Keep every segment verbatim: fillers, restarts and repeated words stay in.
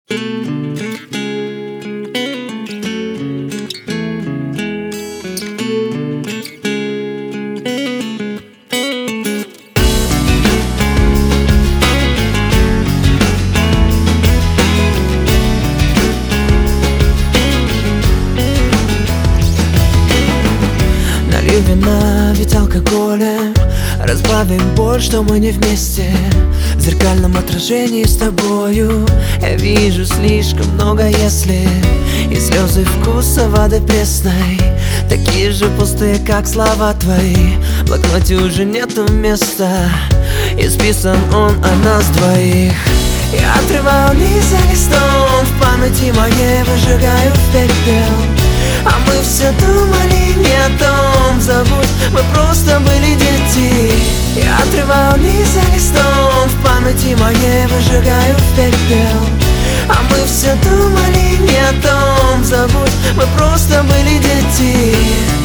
Налей вина, ведь алкоголем разбавим боль, что мы не вместе. В зеркальном отражении с тобою я вижу слишком много «если». И слезы вкуса воды пресной такие же пустые, как слова твои. В блокноте уже нету места, и списан он о нас двоих. Я отрываю лист за листом, в памяти моей выжигаю в пепел. А мы все думали не о том, забудь, мы просто были дети. Я отрываю лист за листом, в памяти моей выжигаю в пепел. А мы все думали не о том, забудь, мы просто были дети.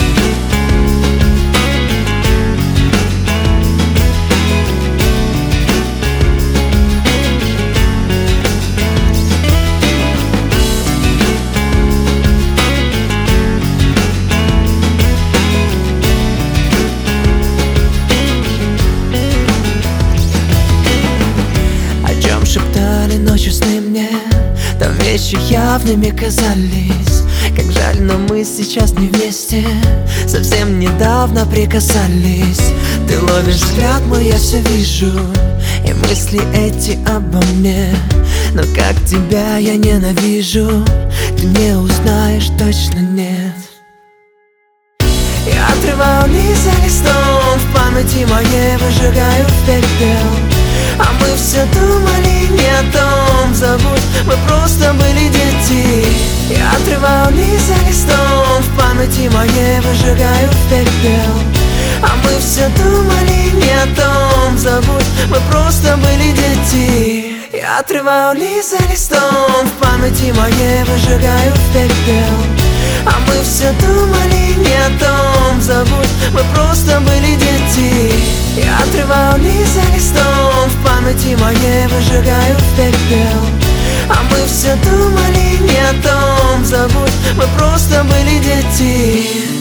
Шептали ночью сны мне, там вещи явными казались. Как жаль, но мы сейчас не вместе, совсем недавно прикасались. Ты ловишь взгляд мой, я все вижу, и мысли эти обо мне. Но как тебя я ненавижу, ты не узнаешь, точно нет. Я отрываю лист за листом, в памяти моей выжигаю в пепел. А мы все думали не о том, забудь, мы просто были дети. Я отрываю лист за листом, в памяти моей выжигаю в пепел. А мы все думали не о том, забудь, мы просто были дети. Я отрываю лист за листом, в памяти моей выжигаю в пепел. А мы все думали не о том, забудь, мы просто были дети. Я отрываю лист за листом, в памяти моей выжигаю в пепел. А мы все думали не о том, забудь, мы просто были дети.